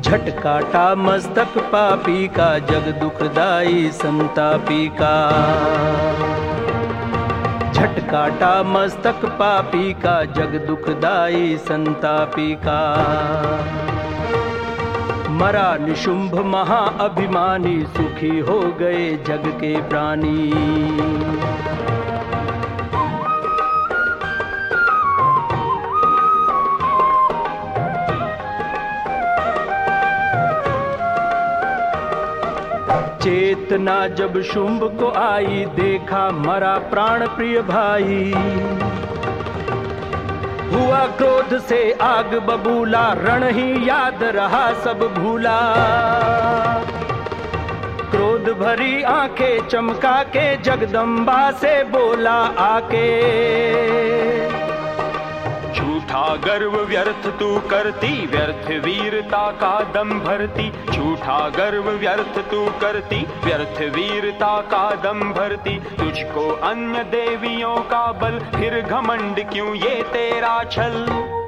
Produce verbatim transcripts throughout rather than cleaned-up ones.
झट काटा मस्तक पापी का, जग दुखदाई संतापी का। झट काटा मस्तक पापी का, जग दुखदाई संतापी का। मरा निशुंभ महाअभिमानी, सुखी हो गए जग के प्राणी। चेतना जब शुंभ को आई, देखा मरा प्राण प्रिय भाई। हुआ क्रोध से आग बबूला, रण ही याद रहा सब भूला। क्रोध भरी आंखें चमका के, जगदम्बा से बोला आके। झूठा गर्व व्यर्थ तू करती, व्यर्थ वीरता का दम भरती। झूठा गर्व व्यर्थ तू करती, व्यर्थ वीरता का दम भरती। तुझको अन्य देवियों का बल, फिर घमंड क्यों ये तेरा छल।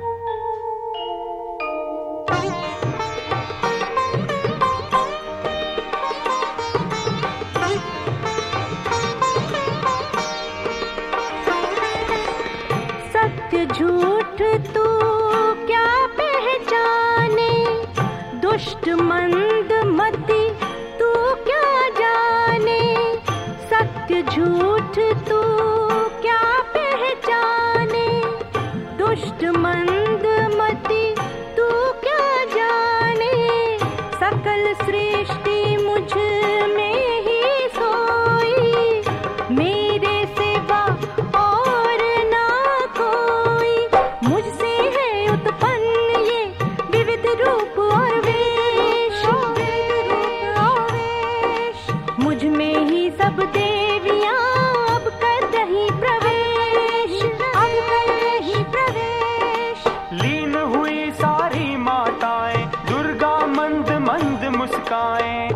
झूठ तू क्या पहचाने, दुष्ट मंद मति तू क्या जाने। सत्य झूठ तू क्या पहचाने, दुष्ट मंद मति तू क्या जाने। सकल सृष्टि मुझ में ही सोई, मेरे सिवा और ना कोई। मुझसे है उत्पन्न ये विविध रूप और वेश, मुझ में ही सब देवियां अब कर रही प्रवेश, अब कर रही प्रवेश। लीन हुई सारी माताएं, दुर्गा मंद मंद मुस्काएं।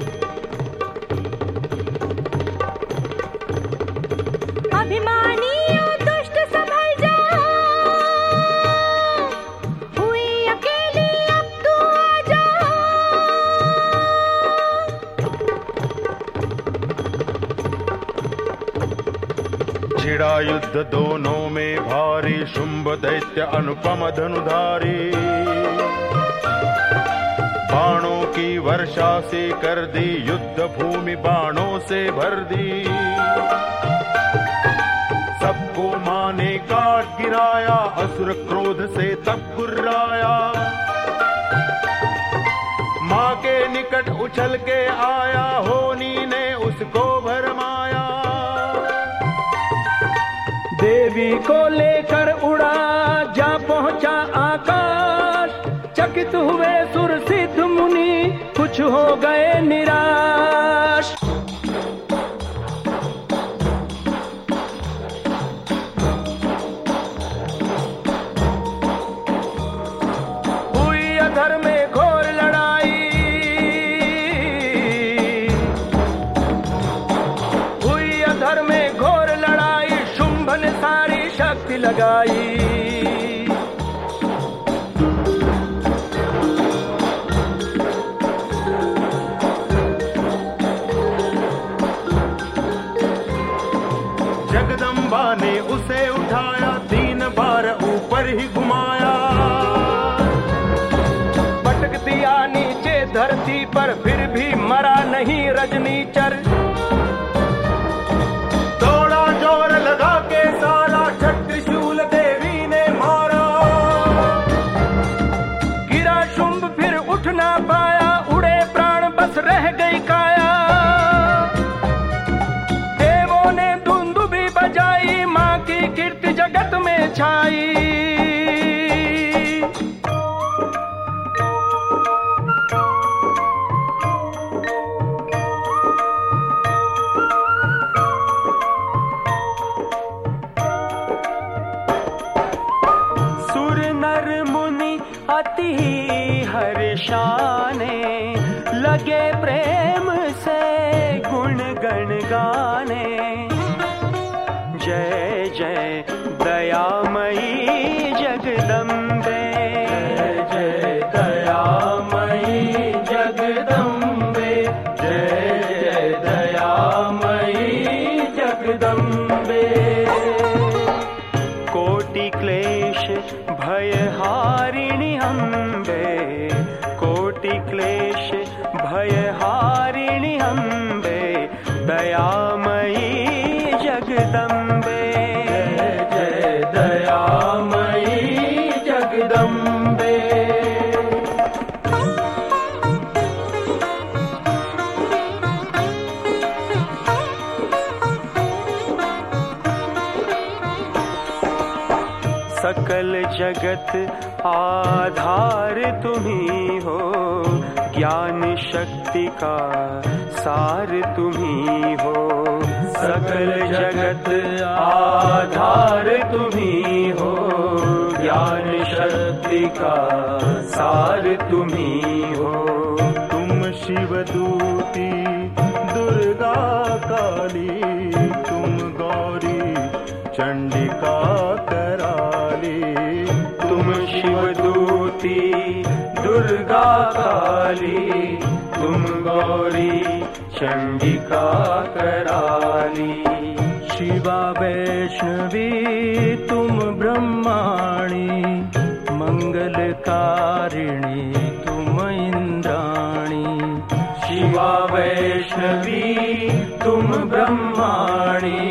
अभिमानी और दुष्ट संभल जा, हुई अकेली अब तू आ जा। छिड़ा युद्ध दोनों में भारी, शुंभ दैत्य अनुपम धनुधारी। बाणों की वर्षा से कर दी, युद्ध भूमि बाणों से भर दी। सबको माँ ने काट गिराया, असुर क्रोध से तब गुर्राया। माँ के निकट उछल के आया, होनी ने उसको भरमाया। देवी को लेकर उड़ा, जा पहुंचा आकाश। चकित हुए सुर सिद्ध मुनि, कुछ हो गए निराश। हुई अधर में घोर लड़ाई, हुई अधर में घोर लड़ाई। शुंभ ने सारी शक्ति लगाई। जगदम्बा ने उसे उठाया, तीन बार ऊपर ही घुमाया। पटक दिया नीचे धरती पर, फिर भी मरा नहीं रजनीचर। थोड़ा जोर लगा के सारा, त्रिशूल देवी ने मारा। गिरा शुंभ फिर उठ ना पाया, उड़े प्राण बस रह गई काया। देवों ने धुंदुभी बजाई, माँ की कीर्ति जगत में छाई। सुर नर मुनि अति हर्षाने, लगे प्रेम से गुण गण गाने। जय जय दयामयी जगदम्बे, जय जय दयामयी सकल जगत आधार तुम्ही हो, ज्ञान शक्ति का सार तुम्ही हो। सकल जगत आधार तुम्ही हो, ज्ञान शक्ति का सार तुम्ही हो। तुम शिवदूती दुर्गा काली, तुम गौरी चंडिका कराली। तुम शिवदूती दुर्गा काली, तुम गौरी चंडिका कराली। शिवा वैष्णवी तुम ब्रह्माणी, मंगलकारिणी तुम इंद्राणी। शिवा वैष्णवी तुम ब्रह्माणी,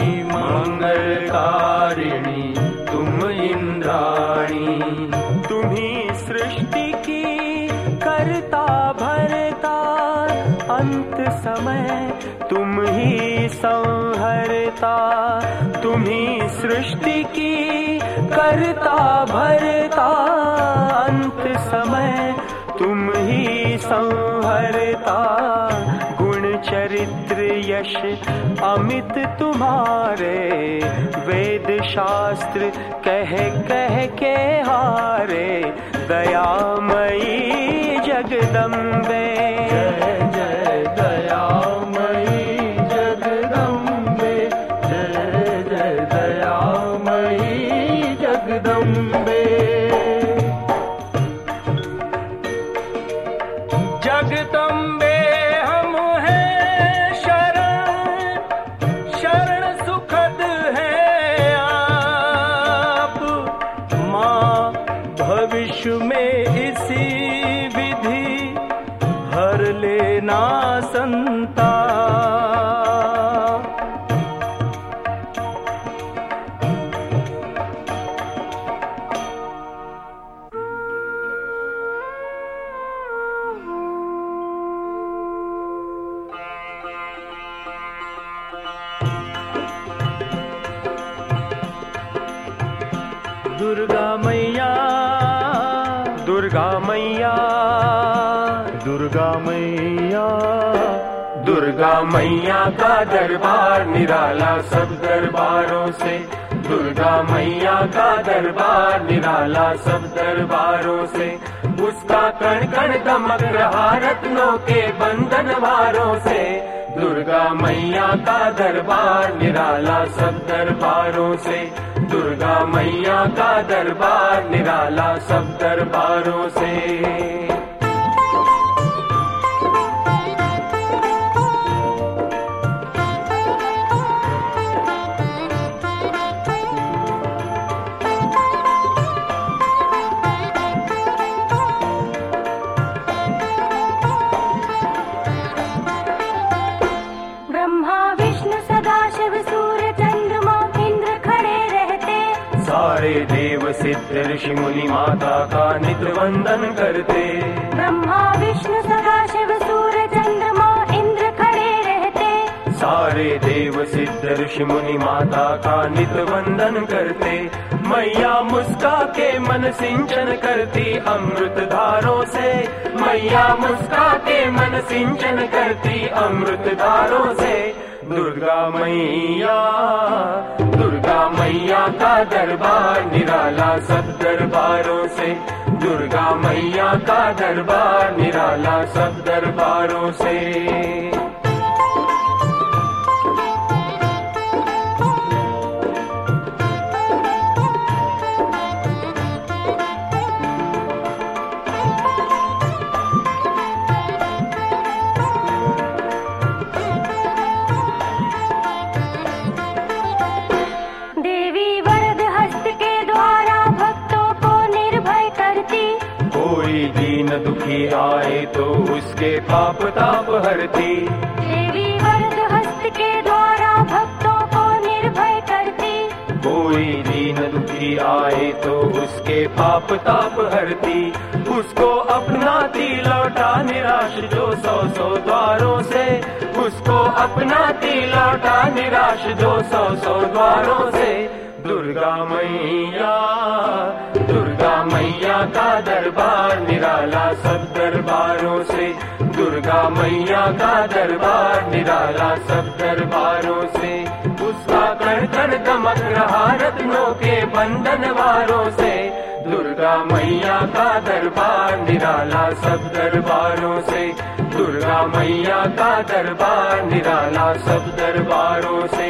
मंगलकारिणी तुम इंद्राणी। तुम्ही सृष्टि की करता भरता, अंत समय तुम ही संहरता। तुम्ही सृष्टि की करता भरता, अंत समय तुम ही संहरता। गुण चरित्र यश अमित तुम्हारे, वेद शास्त्र कह कह के हारे। दयामयी जगदम्बे, जय जय दयामयी जगदम्बे, जय जय दयामयी जगदम्बे। जगदम्बे हम हैं शरण, शरण सुखद है आप। माँ भविष्य में इसी विधि हर लेना संताप। दुर्गा मैया, दुर्गा मैया, दुर्गा मैया। दुर्गा मैया का दरबार निराला सब दरबारों से। दुर्गा मैया का दरबार निराला सब दरबारों से। उसका कण कण दमक रहा रत्नों के बंधन वारों से। दुर्गा मैया का दरबार निराला सब दरबारों से। दुर्गा मैया का दरबार निराला सब दरबारों से। ब्रह्मा विष्णु सदा शिव सूर्य चंद्रमा इंद्र खड़े रहते। सारे देव सिद्ध ऋषि मुनि माता का नित्य वंदन करते। ब्रह्मा विष्णु सदा शिव सूर्य चंद्रमा इंद्र खड़े रहते। सारे देव सिद्ध ऋषि मुनि माता का नित्य वंदन करते। मैया मुस्का के मन सिंचन करती अमृत धारों से। मैया मुस्का के मन सिंचन करती अमृत धारों से। दुर्गा मैया, दुर्गा मैया का दरबार निराला सब दरबारों से। दुर्गा मैया का दरबार निराला सब दरबारों से। दुखी आए तो उसके पाप ताप हरती। देवी वरद हस्त के द्वारा भक्तों को निर्भय करती। कोई दीन दुखी आए तो उसके पाप ताप हरती। उसको अपनाती लौटा निराश जो सौ सौ द्वारों से। उसको अपनाती लौटा निराश जो सौ सौ द्वारों से। दुर्गा मैया। दुर्गा मैया का दरबार निराला सब दरबारों से, दुर्गा मैया का दरबार निराला सब दरबारों से। उसका कण कण दमक रहा रत्नों के बंधन वारों से, दुर्गा मैया का दरबार निराला सब दरबारों से, दुर्गा मैया का दरबार निराला सब दरबारों से।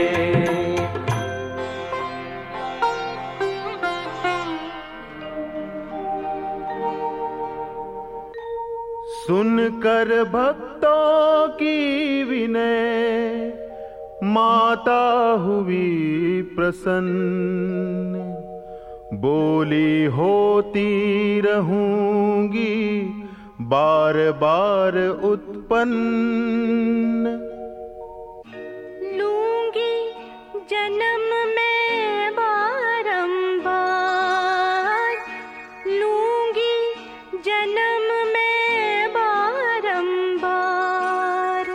सुनकर भक्तों की विनय माता हुई प्रसन्न, बोली होती रहूंगी बार बार उत्पन्न। लूंगी जन्म में बारंबार, लूंगी जन्म में बारंबार।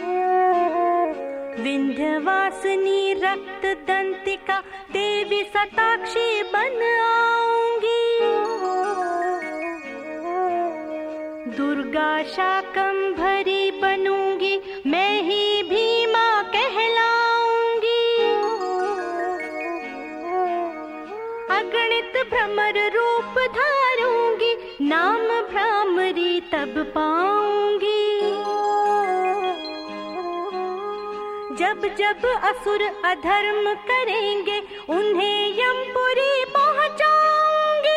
विंध्यवासिनी रक्त दंतिका देवी सताक्षी बन आऊंगी, दुर्गा शाकंभरी बनूंगी, मैं ही भीमा कहलाऊंगी। अगणित भ्रमर रूप धारूंगी, नाम भ्रामरी तब पाऊंगी। जब जब असुर अधर्म करेंगे, उन्हें यमपुरी पहुंचाऊंगी।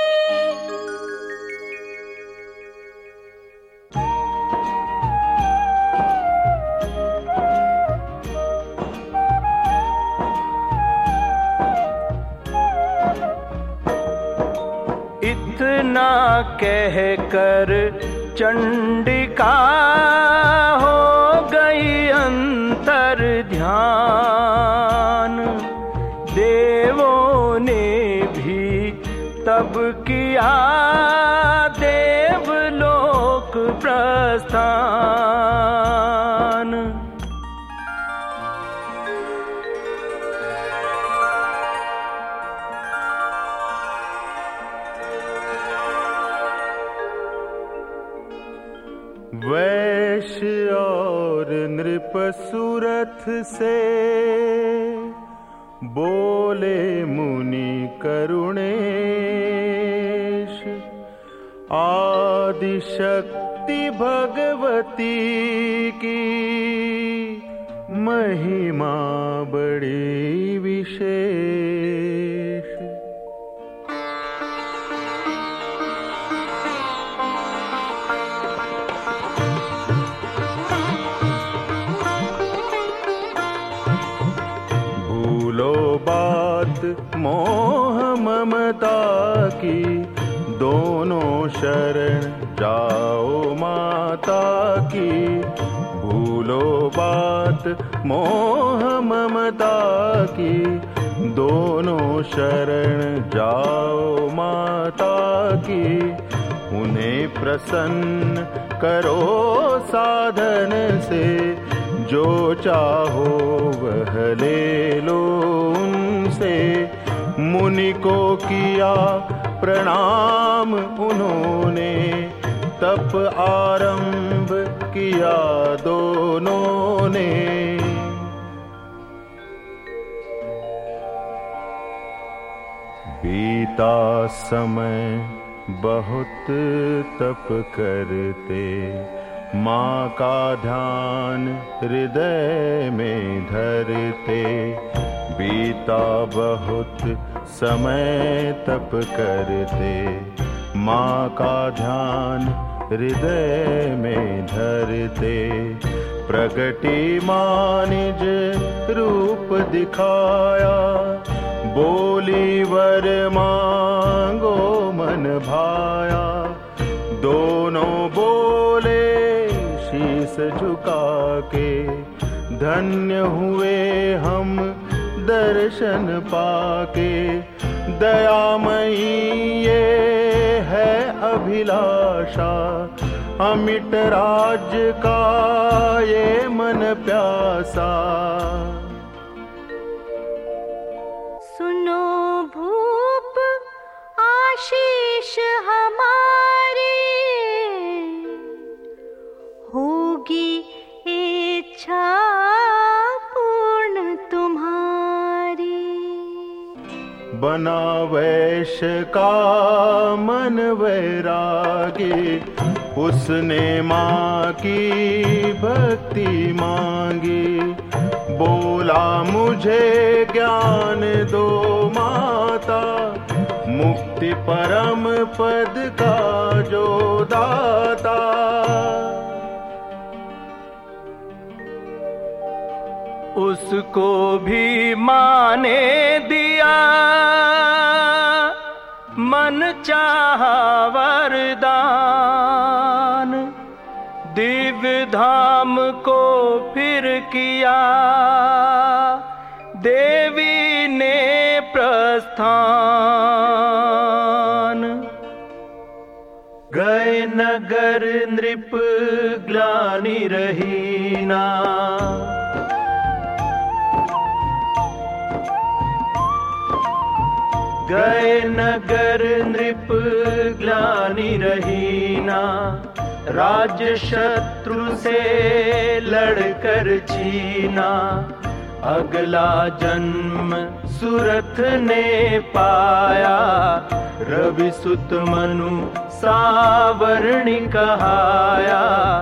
इतना कहकर चंडिका हो गई अंतर ध्यान। देवों ने भी तब किया देवलोक प्रस्थान। वैश्य और नृप सुरथ से बोले मुनि करुणेश, आदि शक्ति भगवती की महिमा बड़ी विशेष। बात मोह ममता की, दोनों शरण जाओ माता की। भूलो बात मोह ममता की, दोनों शरण जाओ माता की। उन्हें प्रसन्न करो साधन से, जो चाहो वह ले लो उनसे। मुनि को किया प्रणाम उन्होंने, तप आरंभ किया दोनों ने। बीता समय बहुत तप करते, माँ का ध्यान हृदय में धरते। बीता बहुत समय तप करते, माँ का ध्यान हृदय में धरते। प्रगटी माँ निज रूप दिखाया, बोली वर मांगो मन भाया। दोनों बोले शीस झुका के, धन्य हुए हम दर्शन पाके। दयामयी ये है अभिलाषा, अमिट राज्य का ये मन प्यासा। सुनो आशीष हमारी, होगी इच्छा पूर्ण तुम्हारी। बना वैश्य का मन वैरागी, उसने माँ की भक्ति मांगी। बोला मुझे ज्ञान दो माता, मुक्ति परम पद का जो दाता। उसको भी माँ ने दिया मन चाहा वरदान। दिव्य धाम को फिर किया देवी ने प्रस्थान। गए नगर नृप ग्लानि रही ना, गए नगर नृप ग्लानि रही ना। राज शत्रु से लड़कर छीना, अगला जन्म सुरथ ने पाया। रवि सुत मनु सावरणी कहाया,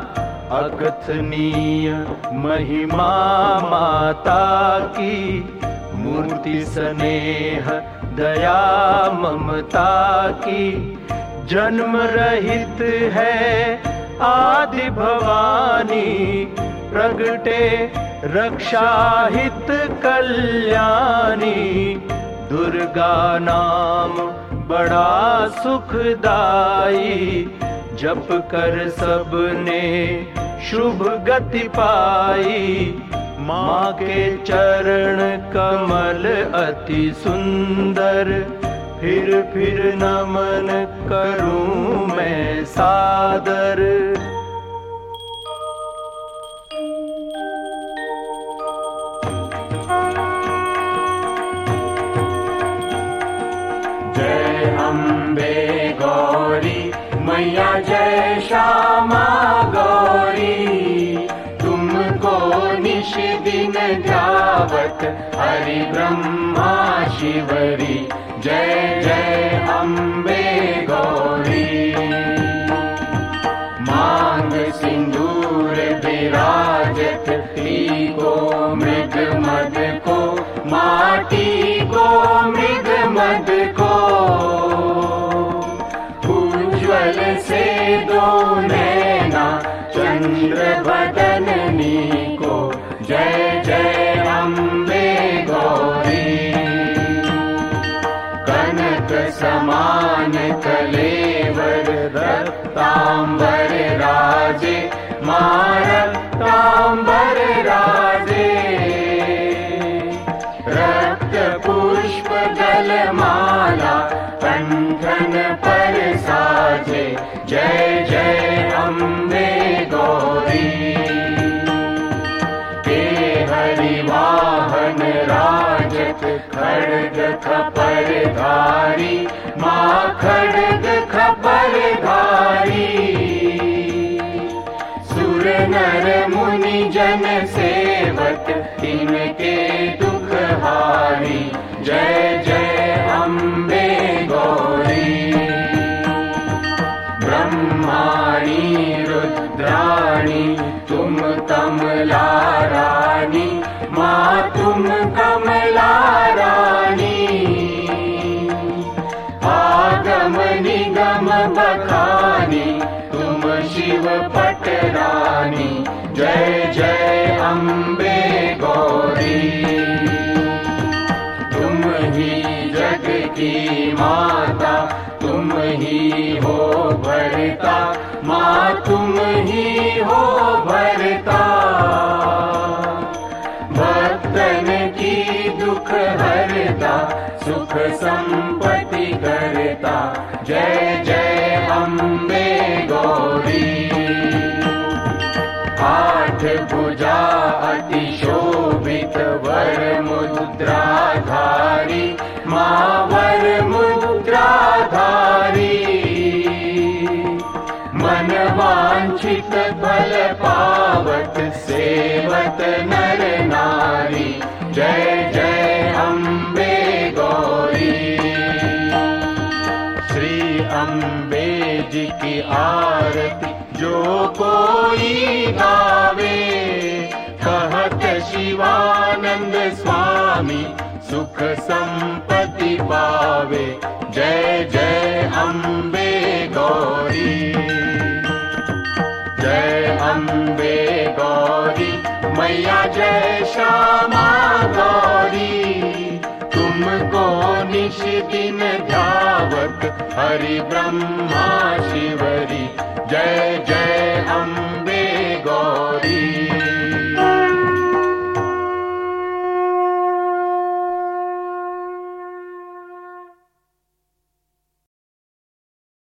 अकथनीय महिमा माता की। मूर्ति स्नेह दया ममता की, जन्म रहित है आदि भवानी। प्रगटे रक्षा हित कल्याणी, दुर्गा नाम बड़ा सुखदाई। जप कर सबने शुभ गति पाई। माँ के चरण कमल अति सुंदर, फिर फिर नमन करूं मैं सादर। जय अम्बे गौरी मैया, जय श्यामा गौरी। तुमको निश दिन ध्यावत हरि ब्रह्मा शिवरी। जय जय अम्बे गौरी। मांग सिंदूर विराजत, टीको मृग मद को, माटी को मृग मद को। उज्ज्वल से दो नैना चंद्र बदननी को। जय जय अम्बे गौरी। कनक समान कलेवर रक्तांबर राजे, माँ रक्तांबर राजे। रक्त पुष्प गलमाला कंठन पर साजे। जय जय अम्बे गौरी। के हरि वाहन राजत खड्ग खपर धारी, माँ खड्ग खपर धारी। सुर नर मुनि जन सेवक, तिनके दुख हारी। जय जय अम्बे गौरी। ब्रह्माणी रुद्राणी तुम कमला रानी, माँ तुम कमला रानी। आगम निगम बखानी, तुम शिव पटरानी। जय जय अम्बे गौरी। तुम ही जग की माता, तुम ही हो भरता। माँ तुम ही हो भरता। भक्तन की दुख हरता, सुख संपत्ति करता। जय जय अम्बे गौरी। आठ भुजा अति शोभित वर मुद्राधारी, माँ वर मुद्राधारी। ध्यात नर नारी, जय जय अम्बे गौरी। श्री अम्बे जी की आरती जो कोई गावे, कहत शिवानंद स्वामी सुख संपत्ति पावे, जय जय अम्बे गौरी। जय अम्बे गौरी मैया, जय श्यामा गौरी, तुमको निश दिन ध्यावत हरि ब्रह्मा शिवरी, जय जय